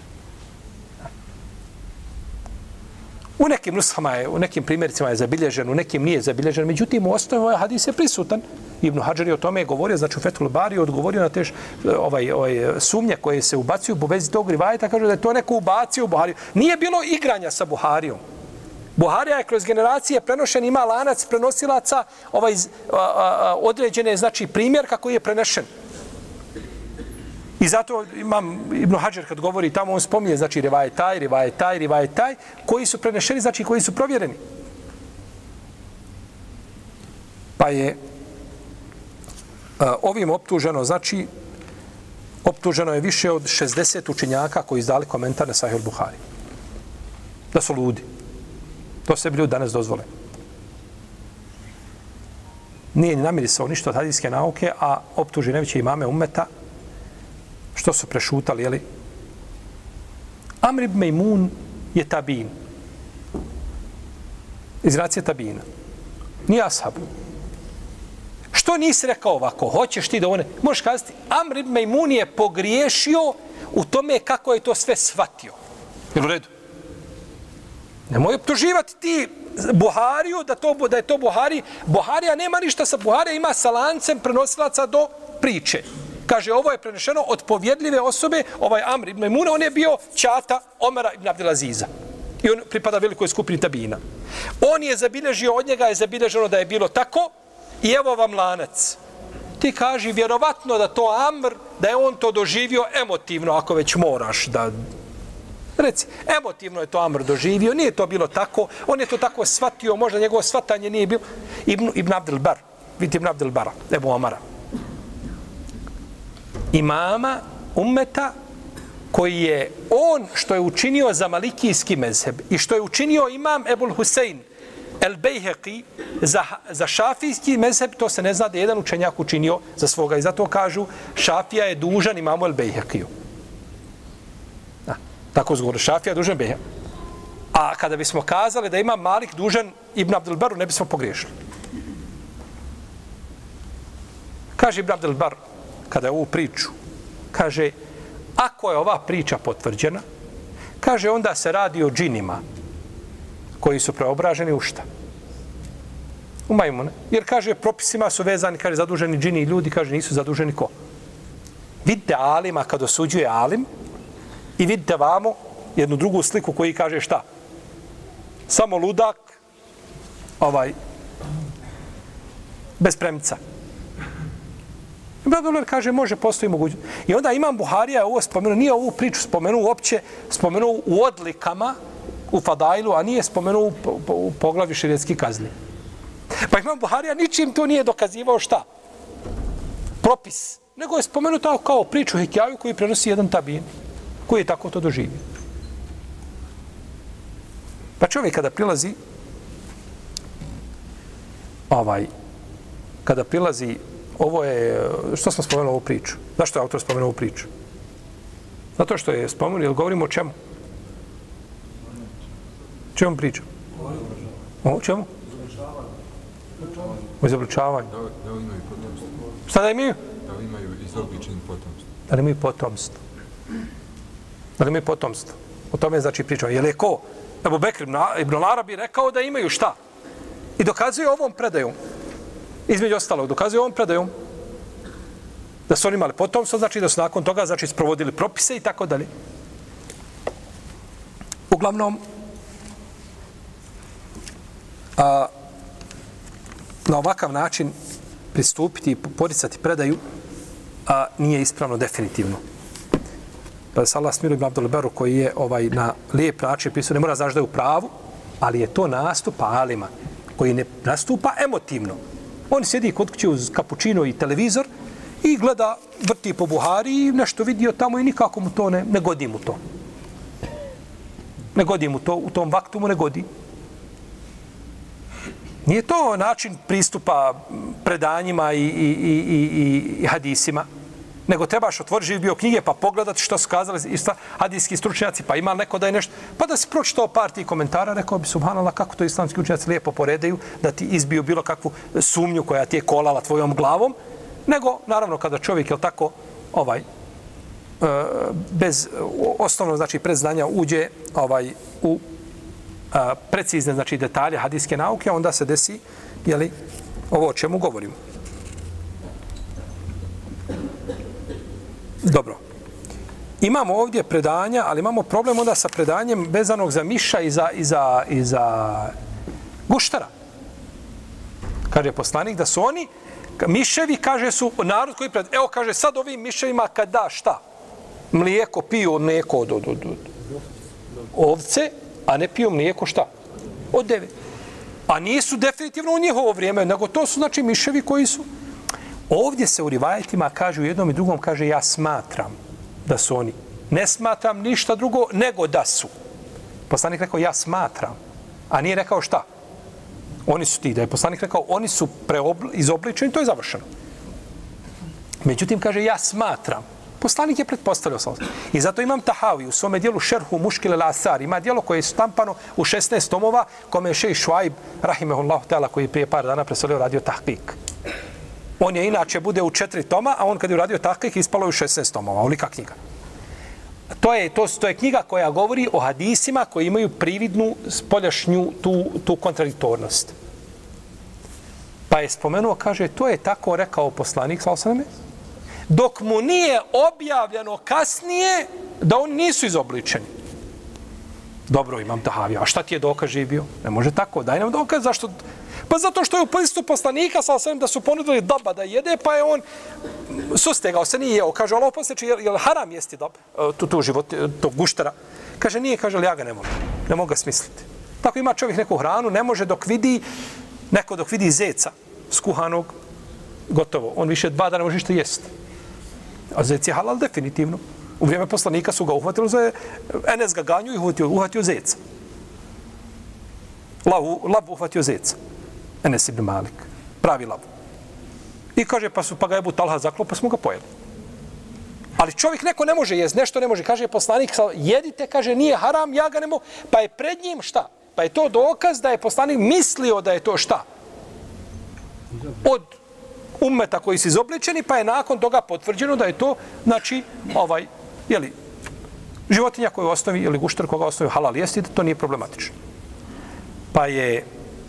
U nekim nushama je, u nekim primjericima je zabilježen, u nekim nije zabilježen, međutim u osnovi ovaj hadis je prisutan. Ibn Hadžar je o tome govorio, znači u Fethul Bari odgovorio na te ovaj, ovaj, sumnje koje se ubacuju u vezi tog rivajeta, kaže da je to neko ubacio u Buhariju. Nije bilo igranja sa Buharijom. Buharija je kroz generacije prenošen, ima lanac prenosilaca ovaj, a, a, određene, znači primjer kako je prenešen. I zato imam Ibn Hadžar kad govori tamo, on spominje, znači, rivajet taj, rivajet taj, rivajet taj, koji su prenešeni, znači, koji su provjereni. Pa je a, ovim optuženo, znači, optuženo je više od šezdeset učenjaka koji izdali komentar na Sahih al-Buhari. Da su ludi. To se bi ljudi danas dozvole. Nije ni namirisao ništa od hadijske nauke, a optuži najveće imame ummeta, što su prešutali, jeli? Amr ibn Mejmun je tabin. Iz racije tabina. Nije ashab. Što nisi rekao ovako? Hoćeš ti da one... Možeš kazati, Amr ibn Mejmun je pogriješio u tome kako je to sve shvatio. Jel u redu? Nemoj optuživati ti Buhariju da, to, da je to Buhari. Buharija nema ništa sa Buharija, ima sa lancem prenosilaca do priče. Kaže, ovo je prenešeno od povjedljive osobe, ovaj Amr ibn Mejmuna, on je bio ćata Omara ibn Abdelaziza. I on pripada velikoj skupini tabina. On je zabilježio, od njega je zabilježeno da je bilo tako i evo vam lanac. Ti kaži, vjerovatno da to Amr, da je on to doživio emotivno, ako već moraš da... Reci, emotivno je to Amr doživio, nije to bilo tako, on je to tako shvatio, možda njegovo shvatanje nije bilo. Ibn, Ibn Abdel Bar, vidite Ibn Abdel Bara, Ebu Omara. Imama ummeta koji je on što je učinio za malikijski mezheb i što je učinio imam Ebul Husein El Bejheqi za, za šafijski mezheb, to se ne zna da je jedan učenjak učinio za svoga i zato kažu Šafija je dužan imamu El Bejheqiju. Tako zgovore, Šafija je dužan Bejheqiju. A kada bismo kazali da ima Malik dužan Ibn Abdel Baru, ne bismo pogriješili. Kaže Ibn Abdel Bar, kada je ovu priču, kaže, ako je ova priča potvrđena, kaže, onda se radi o džinima koji su preobraženi u šta? U majmune. Jer, kaže, propisima su vezani, kaže, zaduženi džini i ljudi, kaže, nisu zaduženi ko? Vidite alima kad osuđuje alim i vidite vamo jednu drugu sliku koji kaže šta? Samo ludak, ovaj, bez premica. Ibn kaže, može, postoji mogućnost. I onda imam Buharija ovo spomenuo, nije ovu priču spomenuo uopće, spomenuo u odlikama, u Fadailu, a nije spomenuo u, u, u poglavlju šerijetskih kazni. Pa imam Buharija ničim to nije dokazivao šta? Propis. Nego je spomenuo tako kao priču hikjaju koji prenosi jedan tabin, koji je tako to doživio. Pa čovjek kada prilazi ovaj, kada prilazi ovo je, što smo spomenuli ovu priču? Zašto je autor spomenuo ovu priču? Zato što je spomenuo, jer govorimo o čemu? Čemu priča? O čemu? O izobličavanju. Da, da li imaju potomstvo? Šta da imaju? Da li imaju izobličeni potomstvo? Da li imaju potomstvo? Da li imaju potomstvo? O tome znači pričamo. Je li je ko? Ebu Bekr ibn Arabi rekao da imaju šta? I dokazuje ovom predajom. Između ostalog, dokazuje ovom predajom da su oni imali potomstvo, znači da su nakon toga znači sprovodili propise i tako dalje. Uglavnom, a, na ovakav način pristupiti i poricati predaju, a nije ispravno definitivno. Pa je Salah Smiru ibn Abdul Beru koji je ovaj na lijep način pisao, ne mora znaš da je u pravu, ali je to nastup alima koji ne nastupa emotivno. On sjedi kod kuće uz kapućino i televizor i gleda, vrti po Buhari i nešto vidio tamo i nikako mu to ne, ne godi mu to. Ne godi mu to, u tom vaktu mu ne godi. Nije to način pristupa predanjima i, i, i, i, i hadisima, nego trebaš otvoriti živ bio knjige pa pogledati što su kazali i šta hadijski stručnjaci, pa ima neko da je nešto, pa da si pročitao par tih komentara, rekao bi subhanallah kako to islamski učenjaci lijepo poredaju, da ti izbiju bilo kakvu sumnju koja ti je kolala tvojom glavom, nego naravno kada čovjek je tako ovaj bez osnovno znači predznanja uđe ovaj u a, precizne znači detalje hadijske nauke, onda se desi je li ovo o čemu govorimo. Dobro. Imamo ovdje predanja, ali imamo problem onda sa predanjem vezanog za miša i za, i za, i za guštara. Kaže poslanik da su oni, miševi, kaže, su narod koji pred... Evo, kaže, sad ovim miševima kad da šta? Mlijeko piju mlijeko od, od, od, od ovce, a ne piju mlijeko šta? Od deve. A nisu definitivno u njihovo vrijeme, nego to su, znači, miševi koji su... Ovdje se u rivajetima kaže u jednom i drugom, kaže ja smatram da su oni. Ne smatram ništa drugo nego da su. Poslanik rekao ja smatram, a nije rekao šta? Oni su ti. Da je poslanik rekao oni su izobličeni, to je završeno. Međutim, kaže ja smatram. Poslanik je pretpostavljao sam. I zato imam Tahavi u svome dijelu Šerhu Muškil al-Asar. Ima dijelo koje je stampano u šesnaest tomova, kome je šejh Šuaib, rahimehullahu ta'ala, koji je prije par dana preselio radio tahkik. On je inače bude u četiri toma, a on kad je uradio tahkik ispalo je u šesnaest tomova. Olika knjiga. To je, to, to je knjiga koja govori o hadisima koji imaju prividnu spoljašnju tu, tu kontradiktornost. Pa je spomenuo, kaže, to je tako rekao poslanik, sallallahu alejhi ve sellem, dok mu nije objavljeno kasnije da oni nisu izobličeni. Dobro, imam Tahavija. A šta ti je dokaz živio? Ne može tako. Daj nam dokaz. Zašto? Pa zato što je u pristupu poslanika sa osvijem da su ponudili doba da jede, pa je on sustegao se, nije jeo. Kaže, Allah posjeći, je li haram jesti dob, tu, tu život, tog guštara? Kaže, nije, kaže, ali ja ga ne mogu. Ne mogu ga smisliti. Tako ima čovjek neku hranu, ne može dok vidi, neko dok vidi zeca skuhanog, gotovo. On više dva dana može ništa jesti. A zec je halal definitivno. U vrijeme poslanika su ga uhvatili za Enes ga ganju i uhvatio, uhvatio zeca. Lav, lav uhvatio zeca. Enes ibn Malik. Pravi lav. I kaže, pa su pa ga Ebu Talha zaklo, pa smo ga pojeli. Ali čovjek neko ne može jesti, nešto ne može. Kaže poslanik, jedite, kaže, nije haram, ja ga ne mogu. Pa je pred njim šta? Pa je to dokaz da je poslanik mislio da je to šta? Od ummeta koji su izobličeni, pa je nakon toga potvrđeno da je to, znači, ovaj, jeli, životinja koju osnovi, ili guštar koga osnovi halal jesti, to nije problematično. Pa je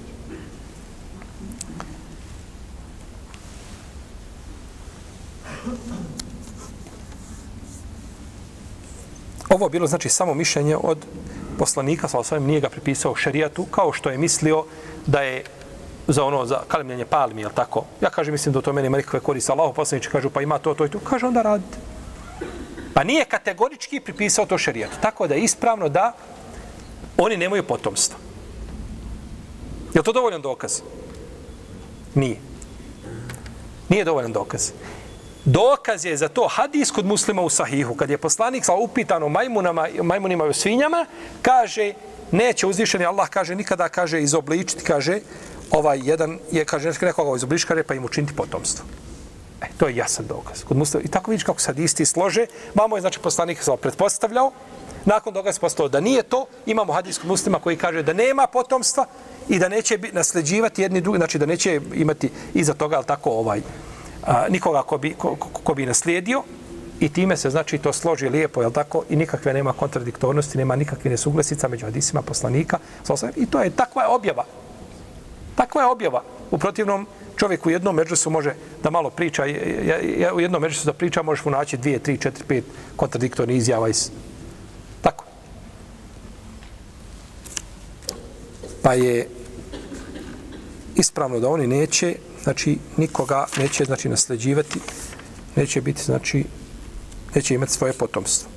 ovo bilo, znači, samo mišljenje od poslanika, sa osvijem nije ga pripisao šerijatu, kao što je mislio da je za ono, za kalemljenje palmi, jel tako? Ja kažem, mislim da to meni ima nikakve koriste. Allahu poslanici kažu, pa ima to, to i to. Kaže, onda radite. Pa nije kategorički pripisao to šerijatu. Tako da je ispravno da oni nemaju potomstva. Je li to dovoljan dokaz? Nije. Nije dovoljan dokaz. Dokaz je za to hadis kod Muslima u Sahihu. Kad je poslanik sa upitano majmunama, majmunima i svinjama, kaže, neće uzvišeni Allah, kaže, nikada, kaže, izobličiti, kaže, ovaj jedan je, kaže, nekoga izobličiti, kaže, pa im učiniti potomstvo. E, to je jasan dokaz. Kod Muslima, i tako vidiš kako sad isti slože. Mamo je, znači, poslanik se pretpostavljao, nakon toga se postavljao da nije to. Imamo hadis kod Muslima koji kaže da nema potomstva i da neće nasljeđivati jedni drugi, znači da neće imati iza toga, ali tako, ovaj, a, nikoga ko bi, ko, ko, ko bi naslijedio. I time se, znači, to složi lijepo, jel tako? I nikakve nema kontradiktornosti, nema nikakve nesuglesica među hadisima poslanika. I to je, takva je objava. Takva je objava. U protivnom, čovjek u jednom međusu može da malo priča, ja, ja, u jednom međusu da priča možeš mu naći dvije, tri, četiri, pet kontradiktorni izjava. Iz... Tako. Pa je ispravno da oni neće, znači nikoga neće znači nasljeđivati, neće biti znači neće imati svoje potomstvo.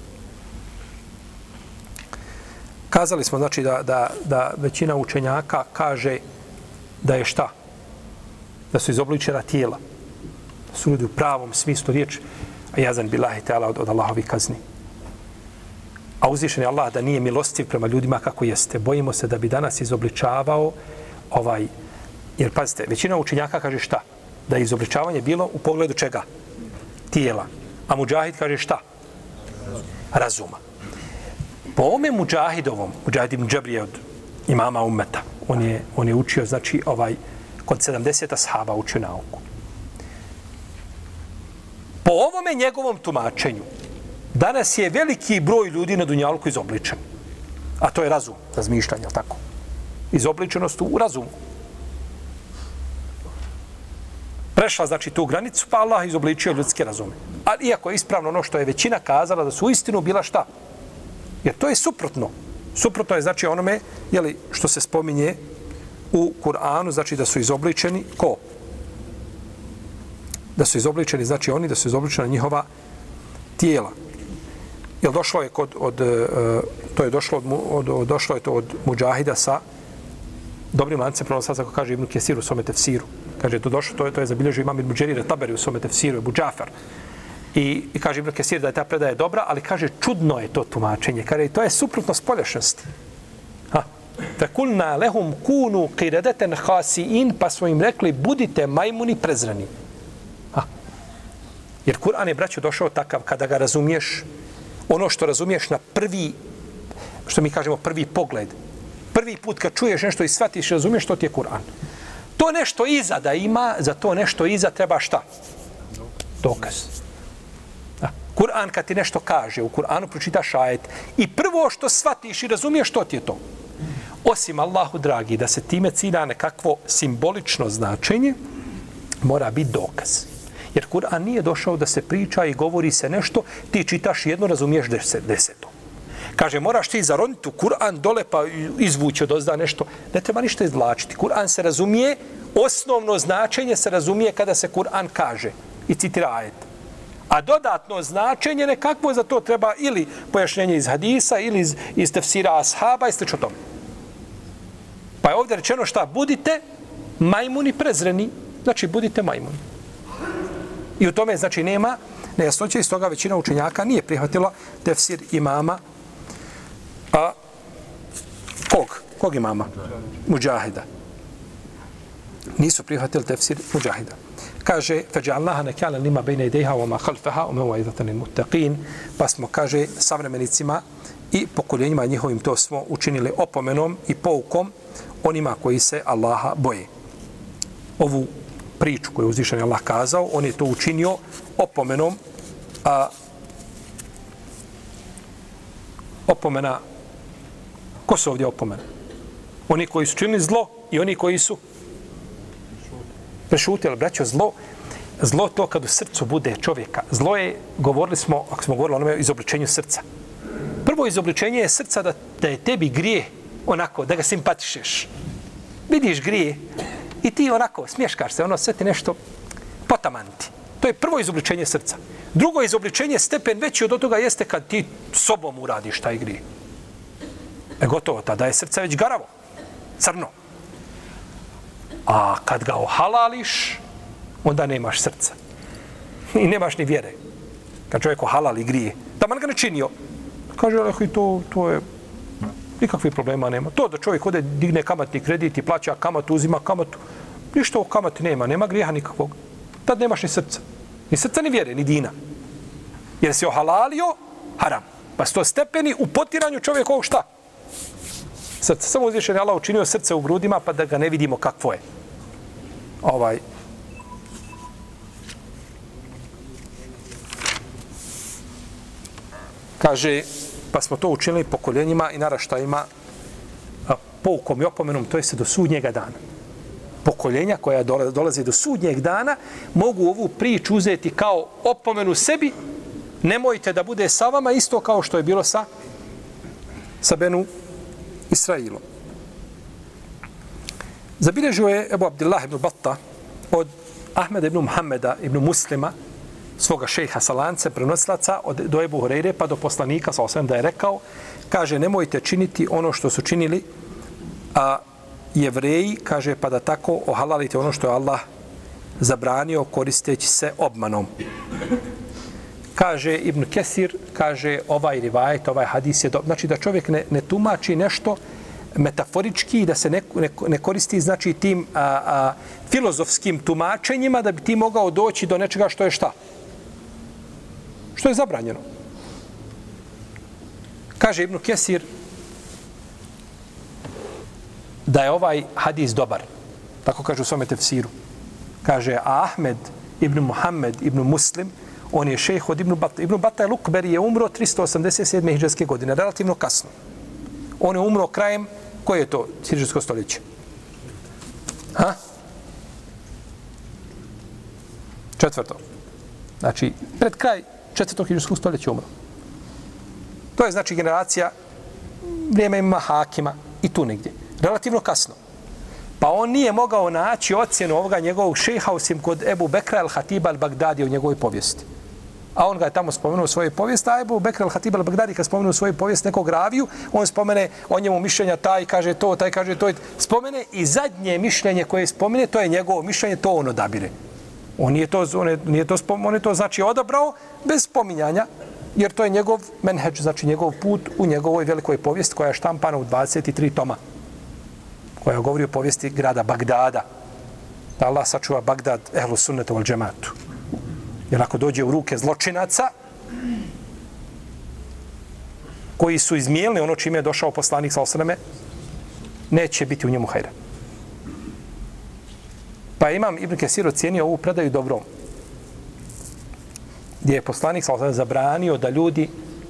Kazali smo znači da, da, da većina učenjaka kaže da je šta? Da su izobličena tijela. Da su ljudi u pravom smislu riječi, a jazan bilahi ta'ala od, od Allahovi kazni. A uzvišen je Allah da nije milostiv prema ljudima kako jeste. Bojimo se da bi danas izobličavao ovaj, jer pazite, većina učenjaka kaže šta? Da je izobličavanje bilo u pogledu čega? Tijela. A Mudžahid kaže šta? Razuma. Po ome Mudžahidovom, Mudžahid ibn Džabri je od imama ummeta, on je, on je učio, znači, ovaj, kod sedamdeset ashaba učio nauku. Po ovome njegovom tumačenju, danas je veliki broj ljudi na dunjalku izobličen. A to je razum, razmišljanje, je tako? Izobličenost u razumu. Prešla, znači, tu granicu, pa Allah izobličio ljudske razume. Ali iako je ispravno ono što je većina kazala da su u istinu bila šta? Jer to je suprotno. Suprotno je, znači, onome, jeli, što se spominje u Kur'anu, znači da su izobličeni, ko? Da su izobličeni, znači oni, da su izobličena njihova tijela. Jel došlo je kod, od, to je došlo od, od, došlo je to od Mudžahida sa dobrim lancem prenoslaca, kako kaže Ibn Kesir u svome tefsiru. Kaže, to došlo, to je, to je zabilježio imam Ibn Đerir Taberi u svome tefsiru, Ebu Džafar. I, I kaže Ibn Kesir da je ta predaja dobra, ali kaže, čudno je to tumačenje. Kaže, to je suprotno spoljašnosti. Ha. Fekulna lehum kunu qiradatan khasiin, pa smo im rekli, budite majmuni prezrani. Ha. Jer Kur'an je, braćo, došao takav, kada ga razumiješ, ono što razumiješ na prvi, što mi kažemo prvi pogled, prvi put kad čuješ nešto i shvatiš i razumiješ, to ti je Kur'an. To nešto iza da ima, za to nešto iza treba šta? Dokaz. Kur'an kad ti nešto kaže, u Kur'anu pročitaš ajet i prvo što shvatiš i razumiješ, što ti je to? Osim Allahu dragi, da se time cilja nekakvo simbolično značenje, mora biti dokaz. Jer Kur'an nije došao da se priča i govori se nešto, ti čitaš jedno, razumiješ deset, deseto. Kaže, moraš ti zaroniti u Kur'an dole pa izvući od ozda nešto. Ne treba ništa izvlačiti. Kur'an se razumije, osnovno značenje se razumije kada se Kur'an kaže i citira ajet. A dodatno značenje nekakvo za to treba ili pojašnjenje iz hadisa, ili iz, iz tefsira ashaba i slično tome. Pa je ovdje rečeno šta? Budite majmuni prezreni. Znači, budite majmuni. I u tome, znači, nema nejasnoće, iz toga većina učenjaka nije prihvatila tefsir imama. A kog? Kog imama? Mudžahida. Nisu prihvatili tefsir Mudžahida. Kaže, فَجَعَلْنَهَا نَكَالًا لِمَا بَيْنَ يَدَيْهَا وَمَا خَلْفَهَا وَمَوْعِظَةً لِلْمُتَّقِينَ. Pa smo, kaže, savremenicima i pokoljenjima njihovim to smo učinili opomenom i poukom onima koji se Allaha boje. Ovu priču koju je uzvišeni Allah kazao, on je to učinio opomenom, a opomena, ko su ovdje opomena? Oni koji su činili zlo i oni koji su prešutili, braćo, zlo, zlo to kad u srcu bude čovjeka. Zlo je, govorili smo, ako smo govorili o onome, izobličenju srca. Prvo izobličenje je srca da, da je tebi grije onako, da ga simpatišeš. Vidiš grije i ti onako smješkaš se, ono sve ti nešto potamanti. To je prvo izobličenje srca. Drugo izobličenje, stepen veći od toga jeste kad ti sobom uradiš taj grije. E gotovo, tada je srce već garavo, crno. A kad ga ohalališ, onda nemaš srca. I nemaš ni vjere. Kad čovjek ohalali grije, da man ga ne činio, kaže, ali to, to je, nikakvih problema nema. To da čovjek ode, digne kamatni kredit i plaća kamatu, uzima kamatu, ništa o kamati nema, nema grijeha nikakvog. Tad nemaš ni srca. Ni srca, ni vjere, ni dina. Jer si ohalalio haram. Pa sto stepeni u potiranju čovjekovog šta? Srce. Samo uzvišen je Allah učinio srce u grudima pa da ga ne vidimo kakvo je. Ovaj. Kaže, pa smo to učinili pokoljenjima i naraštajima poukom i opomenom, to je se do sudnjega dana. Pokoljenja koja dolazi do sudnjeg dana mogu ovu priču uzeti kao opomenu sebi. Nemojte da bude sa vama isto kao što je bilo sa sa Benu Israilom. Zabilježio je Ebu Abdillah ibn Batta od Ahmeda ibn Muhammeda ibn Muslima, svoga šejha sa lancem prenosilaca od, do Ebu Hureyre pa do poslanika sa osvijem da je rekao, kaže, nemojte činiti ono što su činili a Jevreji, kaže, pa da tako ohalalite ono što je Allah zabranio koristeći se obmanom. Kaže Ibn Kesir, kaže, ovaj rivajet, ovaj hadis je do... Znači da čovjek ne, ne tumači nešto metaforički, da se ne, ne, ne koristi znači tim a, a, filozofskim tumačenjima da bi ti mogao doći do nečega što je šta? Što je zabranjeno. Kaže Ibn Kesir da je ovaj hadis dobar. Tako kaže u svome tefsiru. Kaže, a Ahmed ibn Muhammed ibn Muslim, on je šejh od Ibn Bata. Ibn Bata je Lukberi je umro tristo osamdeset sedme hidžarske godine, relativno kasno. On je umro krajem, koje je to hidžarsko stoljeće? Ha? Četvrto. Znači, pred kraj četvrtog hidžarskog stoljeća umro. To je znači generacija vrijeme ima Hakima i tu negdje. Relativno kasno. Pa on nije mogao naći ocjenu ovoga njegovog šeha osim kod Ebu Bekra al-Hatiba al-Bagdadi u njegovoj povijesti. A on ga je tamo spomenuo u svojoj povijesti, a Ebu Bekra al-Hatiba al-Bagdadi kad spomenuo u svojoj povijesti nekog raviju, on spomene o njemu mišljenja, taj kaže to, taj kaže to. Spomene i zadnje mišljenje koje spomene, to je njegovo mišljenje, to on odabire. On nije to, on je, nije to, on je to znači odabrao bez spominjanja, jer to je njegov menheđ, znači njegov put u njegovoj velikoj povijesti koja je štampana u dvadeset tri toma, koja govori o povijesti grada Bagdada. Da Allah sačuva Bagdad ehlu sunnetu wal džematu. Jer ako dođe u ruke zločinaca koji su izmijenili ono čime je došao poslanik sa osrame, neće biti u njemu hajra. Pa imam Ibn Kesir ocijenio ovu predaju dobrom. Gdje je poslanik sa osrame zabranio da ljudi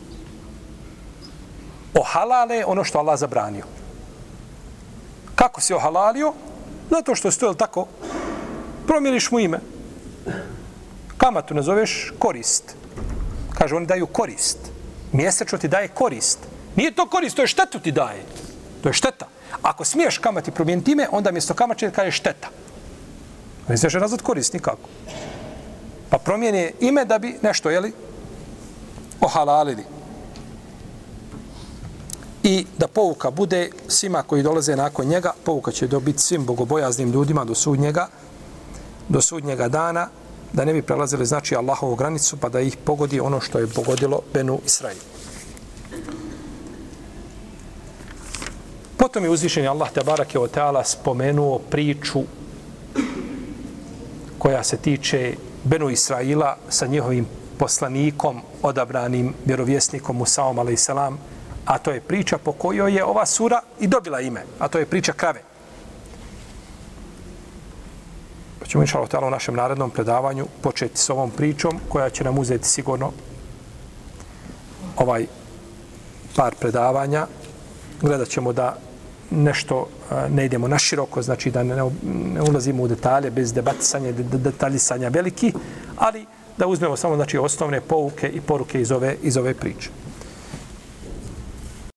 ohalale ono što Allah zabranio. Kako si ohalalio? Zato što stoji tako, promijeniš mu ime. Kamatu nazoveš korist. Kaže, oni daju korist. Mjesečno ti daje korist. Nije to korist, to je štetu ti daje. To je šteta. Ako smiješ kamati promijeniti ime, onda mjesto kamače kaže šteta. Ne smiješ nazvat korist nikako. Pa promijeni ime da bi nešto, jeli, ohalalili. I da pouka bude svima koji dolaze nakon njega, pouka će dobiti svim bogobojaznim ljudima do sudnjega, do sudnjega dana, da ne bi prelazili znači Allahovu granicu, pa da ih pogodi ono što je pogodilo Benu Israil. Potom je uzvišeni Allah tebarake o teala spomenuo priču koja se tiče Benu Israila sa njihovim poslanikom, odabranim vjerovjesnikom Musaom alejselam, a to je priča po kojoj je ova sura i dobila ime, a to je priča krave. Pa ćemo inšallah ta'ala u našem narednom predavanju početi s ovom pričom koja će nam uzeti sigurno ovaj par predavanja. Gledat ćemo da nešto ne idemo na široko, znači da ne, ne ulazimo u detalje bez debatisanja, detaljisanja veliki, ali da uzmemo samo znači osnovne pouke i poruke iz ove, iz ove priče.